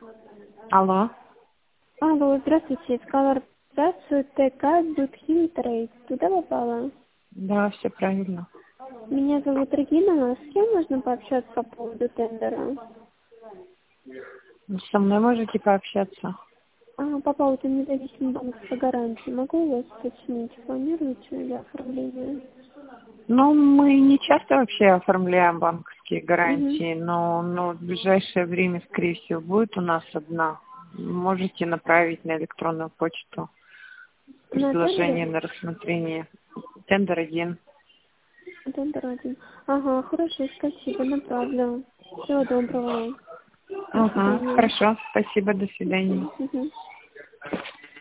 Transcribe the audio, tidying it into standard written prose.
Алло. Алло, здравствуйте. Искала организацию ТК Дудхим Трейд. Туда попала? Да, все правильно. Меня зовут Регина. С кем можно пообщаться по поводу тендера? Со мной можете пообщаться? По поводу независимой банковской гарантии. Могу у вас уточнить, планируете ли оформление? Ну, мы не часто вообще оформляем банковские Угу. гарантии, но в ближайшее время, скорее всего, будет у нас одна. Можете направить на электронную почту На предложение тендер? на рассмотрение. Тендер 1. Тендер один. Ага, хорошо, спасибо, направлю. Всего доброго. До Ага, свидания. хорошо, спасибо, до свидания. Мгм.